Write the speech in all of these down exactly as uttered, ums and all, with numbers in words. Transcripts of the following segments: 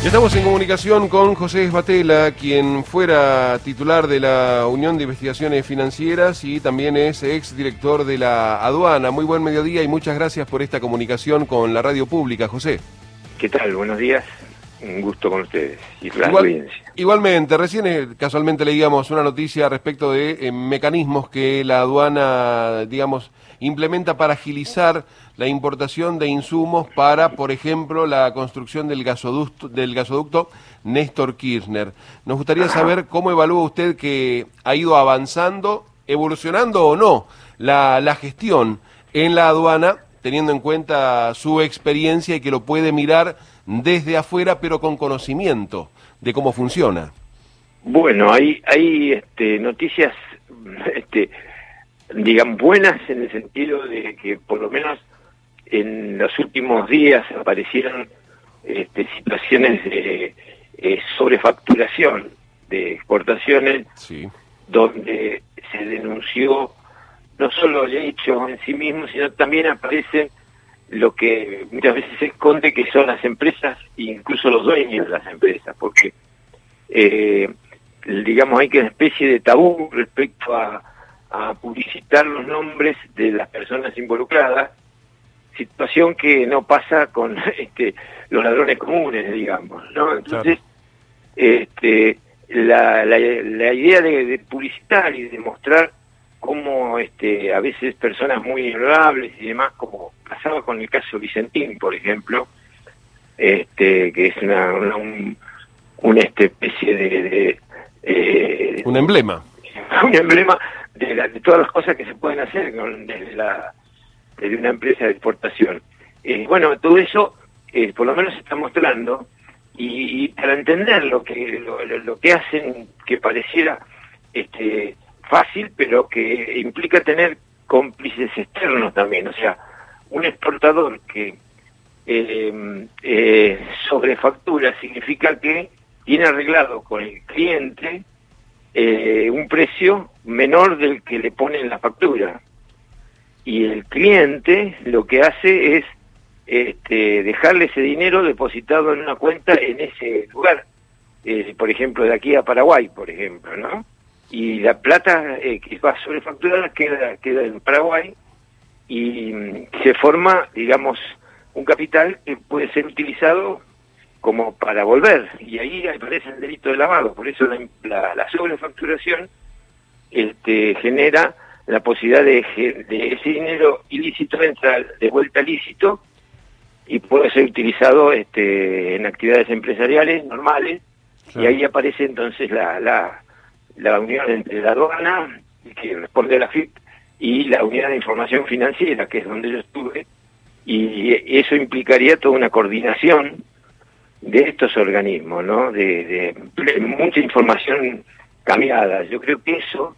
Estamos en comunicación con José Sbatella, quien fuera titular de la Unión de Investigaciones Financieras y también es ex director de la aduana. Muy buen mediodía y muchas gracias por esta comunicación con la radio pública, José. ¿Qué tal? Buenos días. Un gusto con ustedes y la Igual, audiencia. Igualmente, recién eh, casualmente leíamos una noticia respecto de eh, mecanismos que la aduana, digamos, implementa para agilizar la importación de insumos para, por ejemplo, la construcción del gasoducto, del gasoducto Néstor Kirchner. Nos gustaría saber cómo evalúa usted que ha ido avanzando, evolucionando o no la, la gestión en la aduana, teniendo en cuenta su experiencia y que lo puede mirar desde afuera, pero con conocimiento de cómo funciona. Bueno, hay, hay este, noticias, este, digamos, buenas en el sentido de que por lo menos en los últimos días aparecieron este, situaciones de eh, sobrefacturación de exportaciones, sí, donde se denunció no solo el hecho en sí mismo, sino también aparecen lo que muchas veces se esconde, que son las empresas e incluso los dueños de las empresas, porque eh, digamos hay que una especie de tabú respecto a, a publicitar los nombres de las personas involucradas, situación que no pasa con este, los ladrones comunes, digamos, ¿no? Entonces, claro. este, la, la, la idea de, de publicitar y de mostrar cómo este, a veces personas muy honorables y demás, como pasaba con el caso Vicentín, por ejemplo, este, que es una, una, un, una especie de, de eh, un emblema, un emblema de, la, de todas las cosas que se pueden hacer con, desde, la, desde una empresa de exportación. Eh, bueno, todo eso eh, por lo menos se está mostrando y, y para entender lo que lo, lo que hacen que pareciera este fácil, pero que implica tener cómplices externos también. O sea, un exportador que eh, eh, sobrefactura significa que tiene arreglado con el cliente eh, un precio menor del que le pone en la factura. Y el cliente lo que hace es este, dejarle ese dinero depositado en una cuenta en ese lugar. Eh, por ejemplo, de aquí a Paraguay, por ejemplo, ¿no? Y la plata eh, que va sobrefacturada queda, queda en Paraguay y mm, se forma, digamos, un capital que puede ser utilizado como para volver, y ahí aparece el delito de lavado. Por eso la, la, la sobrefacturación este, genera la posibilidad de, de ese dinero ilícito entrar de vuelta lícito y puede ser utilizado este, en actividades empresariales normales, sí. Y ahí aparece entonces la... la la unión entre la aduana, que responde a la F I P, y la unidad de información financiera, que es donde yo estuve, y eso implicaría toda una coordinación de estos organismos, ¿no? De, de mucha información cambiada. Yo creo que eso,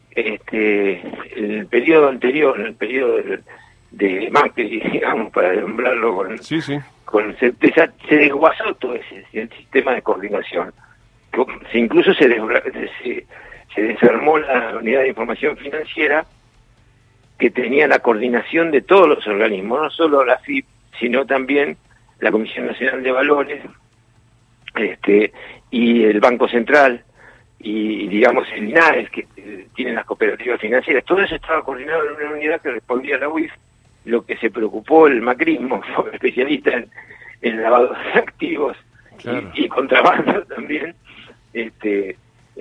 este, en el periodo anterior, en el periodo de, de Macri, digamos, para nombrarlo con, sí, sí. con certeza, se desguazó todo ese el sistema de coordinación. Se incluso se, se, se desarmó la unidad de información financiera que tenía la coordinación de todos los organismos, no solo la F I P, sino también la Comisión Nacional de Valores, este, y el Banco Central, y digamos el INAES, que eh, tienen las cooperativas financieras. Todo eso estaba coordinado en una unidad que respondía a la U I F. Lo que se preocupó el macrismo, fue especialista en, en lavado de activos, claro. y, y contrabando también, este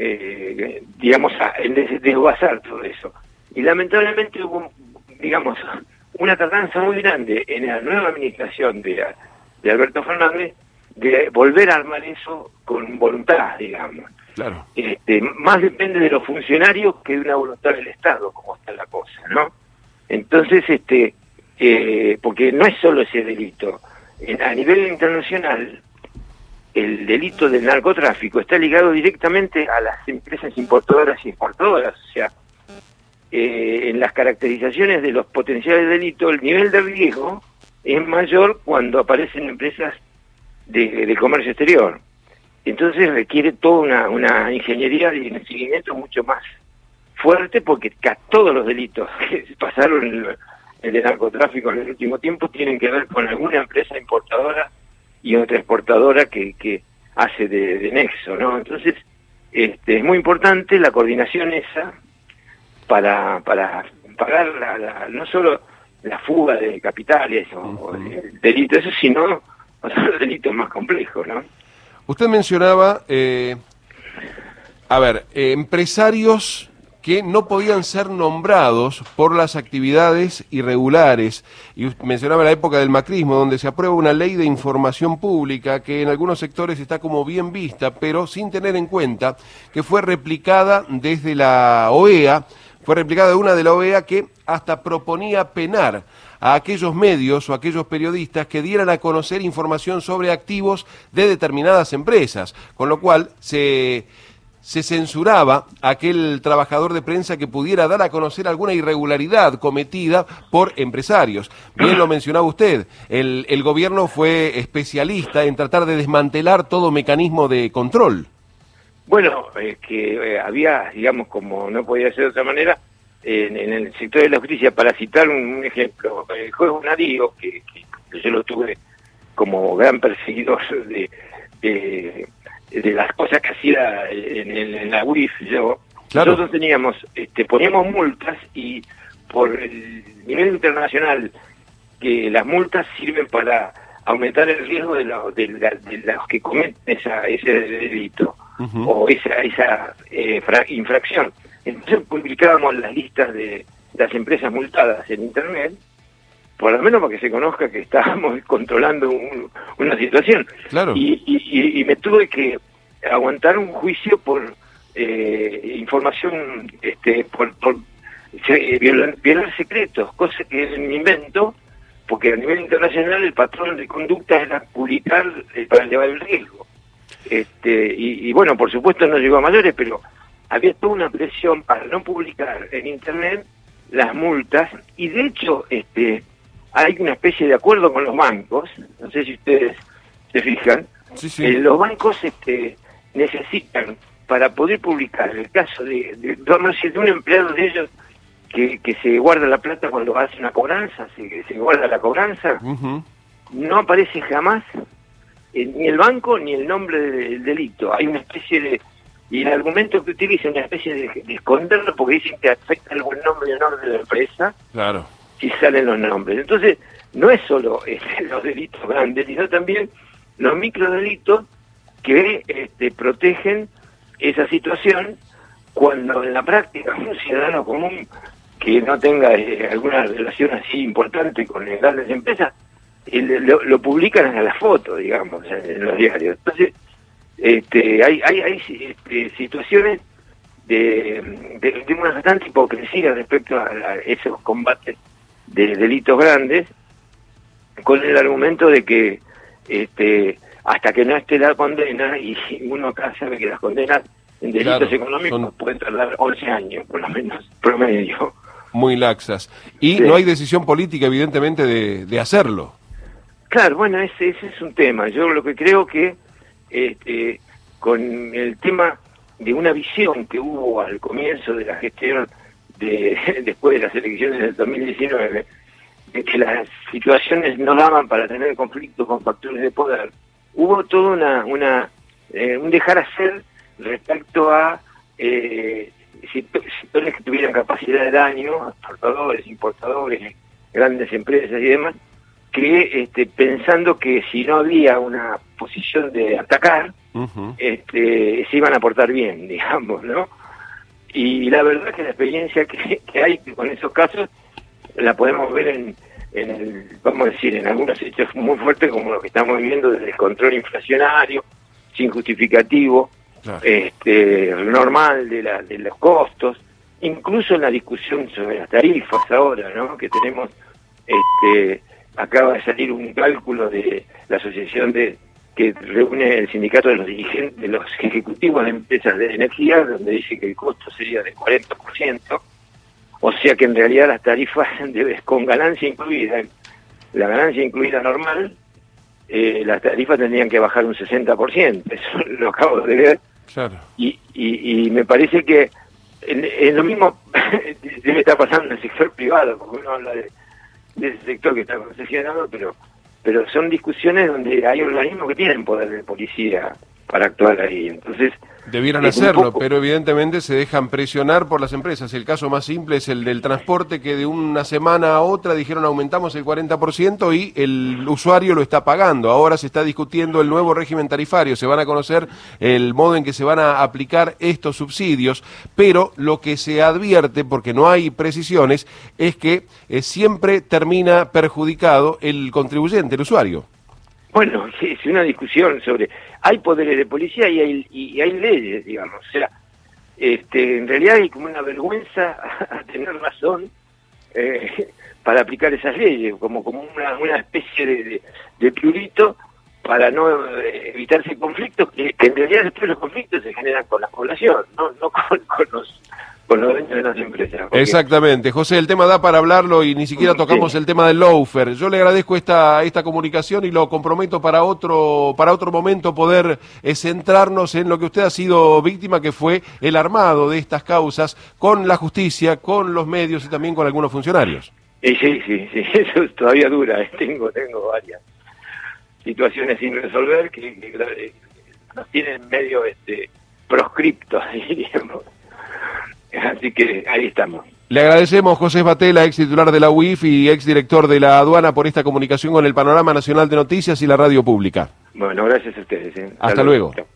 eh, digamos, a, en desguazar todo eso. Y lamentablemente hubo, digamos, una tardanza muy grande en la nueva administración de, de Alberto Fernández de volver a armar eso con voluntad, digamos. Claro. Este, más depende de los funcionarios que de una voluntad del Estado, como está la cosa, ¿no? Entonces, este eh, porque no es solo ese delito. En, a nivel internacional, el delito del narcotráfico está ligado directamente a las empresas importadoras y exportadoras. O sea, eh, en las caracterizaciones de los potenciales delitos, el nivel de riesgo es mayor cuando aparecen empresas de, de comercio exterior. Entonces requiere toda una, una ingeniería de seguimiento mucho más fuerte, porque todos los delitos que pasaron en el, en el narcotráfico en el último tiempo tienen que ver con alguna empresa importadora y otra exportadora que, que hace de, de nexo, ¿no? Entonces, este, es muy importante la coordinación esa para, para pagar la, la, no solo la fuga de capitales o, uh-huh. o de delitos, eso, sino otros delitos más complejos, ¿no? Usted mencionaba, eh, a ver, eh, empresarios que no podían ser nombrados por las actividades irregulares. Y mencionaba la época del macrismo, donde se aprueba una ley de información pública que en algunos sectores está como bien vista, pero sin tener en cuenta que fue replicada desde la O E A, fue replicada de una de la O E A que hasta proponía penar a aquellos medios o aquellos periodistas que dieran a conocer información sobre activos de determinadas empresas, con lo cual se... se censuraba a aquel trabajador de prensa que pudiera dar a conocer alguna irregularidad cometida por empresarios. Bien lo mencionaba usted, el, el gobierno fue especialista en tratar de desmantelar todo mecanismo de control. Bueno, es que eh, había, digamos, como no podía ser de otra manera, en, en el sector de la justicia, para citar un, un ejemplo, el juez Bonadio, que, que yo lo tuve como gran perseguidor de... de de las cosas que hacía en, en, en la U I F yo, claro. Nosotros teníamos, este, poníamos multas y por el nivel internacional que las multas sirven para aumentar el riesgo de, lo, de, la, de los que cometen esa, ese delito uh-huh. o esa, esa eh, fra, infracción. Entonces publicábamos las listas de las empresas multadas en Internet, por lo menos para que se conozca que estábamos controlando un, una situación. Claro. Y, y, y me tuve que aguantar un juicio por eh, información, este, por, por eh, violar, violar secretos, cosa que es un invento, porque a nivel internacional el patrón de conducta era publicar eh, para llevar el riesgo. Este, y, y bueno, por supuesto no llegó a mayores, pero había toda una presión para no publicar en Internet las multas, y de hecho, este, hay una especie de acuerdo con los bancos, no sé si ustedes se fijan, sí, sí. Eh, los bancos este, necesitan, para poder publicar el caso de, de, de, de un empleado de ellos que, que se guarda la plata cuando hace una cobranza, se, se guarda la cobranza, uh-huh. no aparece jamás eh, ni el banco ni el nombre del delito. Hay una especie de... Y el argumento que utiliza es una especie de, de esconderlo porque dicen que afecta el buen nombre y el honor de la empresa. Claro. Si salen los nombres. Entonces, no es solo este, los delitos grandes, sino también los microdelitos que este, protegen esa situación cuando en la práctica un ciudadano común que no tenga eh, alguna relación así importante con las grandes empresas, eh, lo, lo publican a la foto, digamos, en los diarios. Entonces, este, hay, hay, hay este, situaciones de, de, de una bastante hipocresía respecto a, a esos combates de delitos grandes, con el argumento de que este hasta que no esté la condena, y uno acá sabe que las condenas en delitos claro, económicos son... pueden tardar once años, por lo menos, promedio. Muy laxas. Y sí. No hay decisión política, evidentemente, de, de hacerlo. Claro, bueno, ese, ese es un tema. Yo lo que creo que este, con el tema de una visión que hubo al comienzo de la gestión de después de las elecciones del dos mil diecinueve, de que las situaciones no daban para tener conflictos con factores de poder, hubo todo una, una eh, un dejar hacer respecto a eh, sectores que tuvieran capacidad de daño, exportadores, importadores, grandes empresas y demás, que este, pensando que si no había una posición de atacar, uh-huh. este, se iban a portar bien, digamos, ¿no? Y la verdad que la experiencia que, que hay con esos casos la podemos ver en, en el, vamos a decir, en algunos hechos muy fuertes como lo que estamos viviendo desde el control inflacionario, sin justificativo, claro. este, normal de, la, de los costos, incluso en la discusión sobre las tarifas ahora, ¿no? Que tenemos, este, acaba de salir un cálculo de la asociación de que reúne el sindicato de los dirigentes, de los ejecutivos de empresas de energía, donde dice que el costo sería de cuarenta por ciento, o sea que en realidad las tarifas de, con ganancia incluida, la ganancia incluida normal, eh, las tarifas tendrían que bajar un sesenta por ciento, eso lo acabo de ver, claro. y, y, y me parece que en, en lo mismo debe estar pasando en el sector privado, porque uno habla de, de ese sector que está concesionado, pero pero son discusiones donde hay organismos que tienen poder de policía para actuar ahí. Entonces debieran hacerlo, poco... pero evidentemente se dejan presionar por las empresas. El caso más simple es el del transporte, que de una semana a otra dijeron aumentamos el cuarenta por ciento y el usuario lo está pagando. Ahora se está discutiendo el nuevo régimen tarifario, se van a conocer el modo en que se van a aplicar estos subsidios, pero lo que se advierte, porque no hay precisiones, es que eh, siempre termina perjudicado el contribuyente, el usuario. Bueno, sí, es una discusión sobre... Hay poderes de policía y hay, y hay leyes, digamos. O sea, este, en realidad hay como una vergüenza a tener razón eh, para aplicar esas leyes, como, como una, una especie de, de, de prurito para no eh, evitarse conflictos, que, que en realidad después los conflictos se generan con la población, no, no con, con los... con los dueños de las empresas. Porque... Exactamente. José, el tema da para hablarlo y ni siquiera tocamos sí. el tema del lawfare. Yo le agradezco esta esta comunicación y lo comprometo para otro para otro momento poder eh, centrarnos en lo que usted ha sido víctima, que fue el armado de estas causas con la justicia, con los medios y también con algunos funcionarios. Eh, sí, sí, sí, eso todavía dura. Eh. Tengo, tengo varias situaciones sin resolver que, que, que nos tienen medio este proscriptos, diríamos. Así que ahí estamos. Le agradecemos, José Sbatella, ex titular de la U I F y ex director de la aduana, por esta comunicación con el Panorama Nacional de Noticias y la radio pública. Bueno, gracias a ustedes. ¿eh? Hasta, Hasta luego. luego.